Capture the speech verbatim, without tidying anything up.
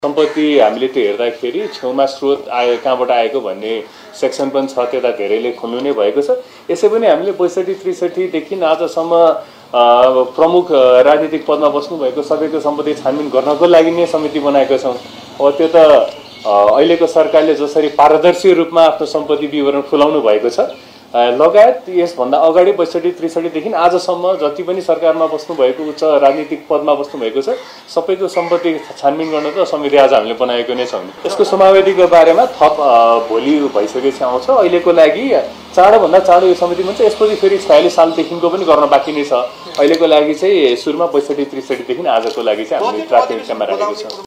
सम्पत्ति हामीले त्यो हेर्दाखेरि छेउमा स्रोत आयो कहाँबाट आएको भन्ने सेक्सन पनि छ, त्यता धेरैले खुल्नु नै भएको छ। यसै पनि हामीले बैसठी त्रिसठी देखि आजसम्म प्रमुख राजनीतिक पदमा बस्नुभएको सबैको सम्पत्ति छानबिन गर्नको लागि नै समिति बनाएका छौँ। अब त्यो त अहिलेको सरकारले जसरी पारदर्शी रूपमा आफ्नो सम्पत्ति विवरण खुलाउनु भएको छ लगायत यसभन्दा अगाडि बैसठी त्रिसठीदेखि आजसम्म जति पनि सरकारमा बस्नुभएको छ, राजनीतिक पदमा बस्नुभएको छ, सबैको सम्पत्ति छानबिन गर्न त समिति आज हामीले बनाएको नै छौँ। यसको समावेदीको बारेमा थप भोलि भइसकेपछि आउँछ। अहिलेको लागि चाँडोभन्दा चाँडो यो समिति हुन्छ। यसपछि फेरि छयालिस सालदेखिको पनि गर्न बाँकी नै छ। अहिलेको लागि चाहिँ सुरुमा बैसठी त्रिसठीदेखि आजको लागि चाहिँ हामीले प्राथमिकतामा राखेको छ।